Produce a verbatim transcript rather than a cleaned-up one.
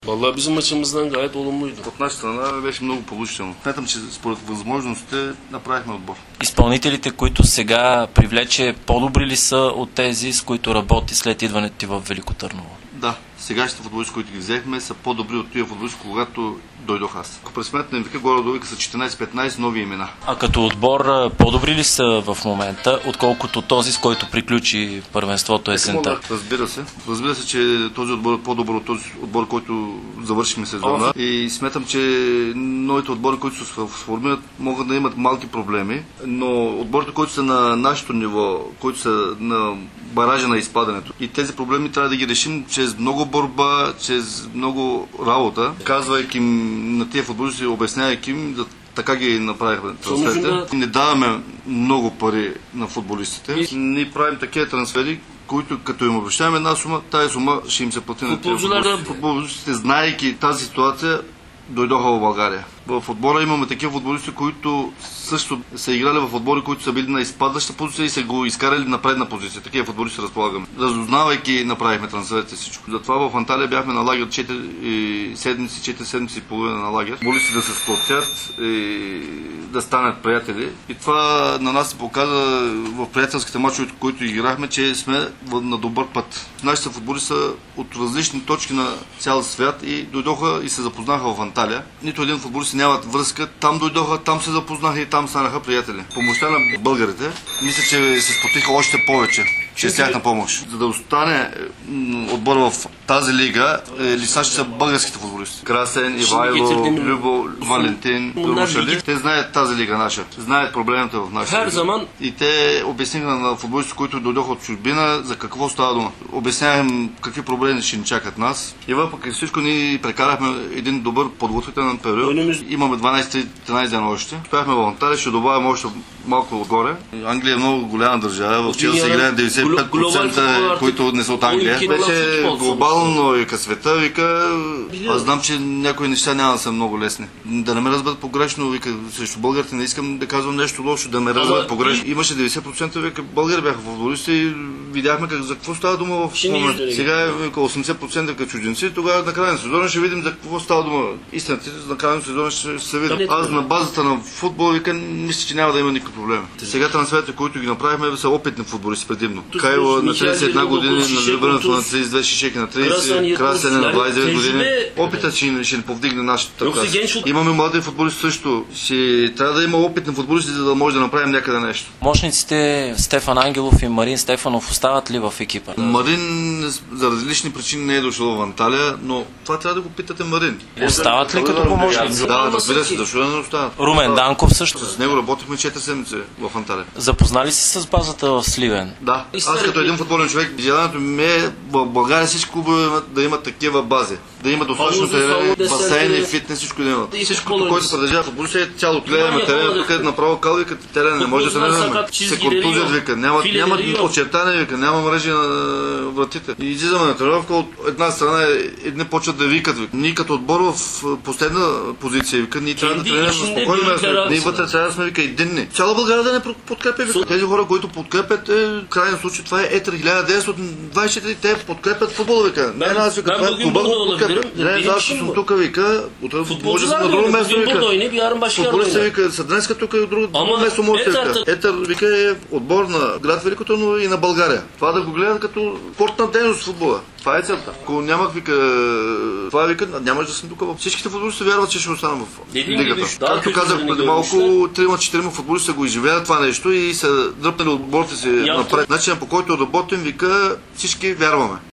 Vallahi bizim açımızdan gayet olumluydu. От наша страна беше много положително. Смятам, че според възможностите направихме отбор. Изпълнителите, които сега привлече, по-добри ли са от тези, с които работи след идването ти в Велико Търново? Да, сегашните футболисти, които ги взехме, са по-добри от тия футболисти, когато дойдох аз. Ако пресметнем века, горе-долу вика са четиринайсет-петнайсет нови имена. А като отбор, по-добри ли са в момента, отколкото този, с който приключи първенството есента? Разбира се. Разбира се, че този отбор е по-добър от този отбор, който завършихме сезона. И смятам, че новите отбори, които се сформират, могат да имат малки проблеми, но отборите, които са на нашето ниво, които са на баража на изпадането, и тези проблеми трябва да ги решим чрез много борба, чрез много работа, казвайки на тия футболисти, обяснявайки им, да, така ги направихме трансферите. Не даваме много пари на футболистите. Ние правим такива трансфери, които като им обещаваме една сума, тази сума ще им се плати на тия футболисти. Футболистите, знаейки тази ситуация, дойдоха в България. В отбора имаме такива футболисти, които също са играли в отбори, които са били на изпадаща позиция и са го изкарали на предна позиция. Такива футболисти разполагаме. Разузнавайки, направихме трансферите всичко. Затова в Анталия бяхме на лагер четири седмици, четири седмици и половина на лагер. Футболисти да се сплотят и да станат приятели. И това на нас се показа в приятелските мачове, които играхме, че сме на добър път. Нашите футболисти са от различни точки на цял свят и дойдоха и се запознаха в Анталия. Нито един футболист нямат връзка. Там дойдоха, там се запознаха и там станаха приятели. Помощта на българите, мисля, че се спотиха още повече чрез тяхна помощ. За да остане отбор в тази лига, лица ще са българските футболисти. Красен, Ивайло, Любо, Валентин, Турушали. Те знаят тази лига наша. Знаят проблемите в нашата лига. И те обясниха на футболистите, които дойдоха от чужбина, за какво става дума. Обясняваха им какви проблеми ще ни чакат нас. И въпреки всичко ние прекарахме един добър подготвителен период. Имаме дванайсет-тринайсет дена още. Успяхме в Анталия, ще добавим още малко отгоре. Англия е много голяма държава. В Челси играе деветдесет и пет процента, които не са от Англия. Беше глобално, вика света, вика. Аз знам, че някои неща няма да са много лесни. Да не ме разберат погрешно, вика, срещу българите не искам да казвам нещо лошо, да ме разберат погрешно. Имаше деветдесет процента, вика, българи бяха футболисти и видяхме как, за какво става дума в момента. Сега е вика, осемдесет процента като чужденци, тогава на края на сезона ще видим за какво става дума. Истината, на края на сезона ще се видим. Аз на базата на футбол, вика, мисля, че няма да има никакъв проблем. Сега трансферите, които ги направихме, са опитни футболисти предимно. Кайло на трийсет и една години, на Любенето на трийсет и две, Шишеки на трийсет, Красен на двайсет и девет години. Опитът ще, ще ни повдигне нашата класа. Имаме млади футболисти също. Ще трябва да има опитни футболисти, за да може да направим някъде нещо. Мощниците Стефан Ангелов и Марин Стефанов остават ли в екипа? Марин за различни причини не е дошъл в Анталия, но това трябва да го питате Марин. Остават ли като помощници? Да, разбира се, защо не остават. Румен Данков също. С него работихме четири седмици в Анталия. Запознали се с базата в Сливен? Да. Аз като един футболен човек, желанието ми е в България всички клубове да имат такива бази. Да има достатъчно терени, басейни, фитнес, всичко да имат. Всичко, което продължава футболисти, е цяло гледаме терен, където направо кал, вика, терен не може да се наредаме. Се контузят, вика, няма очертания, вика, няма мрежи на вратите. И излизаме на тренировка, от една страна едни почват да викат, вика. Ние като отбор в последна позиция, вика, ние трябва да тренираме спокойно място. Ние вътре трябва да сме, вика, единни. Цяла България да не подкрепя, вика. Тези хора, които подкрепят, е, в крайен случай, това е Етър хиляда деветстотин двайсет и четири, те подкрепят футбола, вика. Не, аз вика, това е клуба, не, аз съм тук, вика, утре може да съм на друго место, вика. Футболиста, вика, са днеска тук и от друго место може да вика. Етър, вика, е отбор на град Велико Търново и на България. Това да го гледат като спортна дейност в футбола. Това е целта. Ако нямах, вика, това вика, нямаш да съм тук. Всичките футболисти вярват, че ще остана в лигата. Както казах преди малко, трима-четирима футболисти го изживеят това нещо и са дръпнали отборите си напред. Начинът, по който работим, вика, всички вярваме.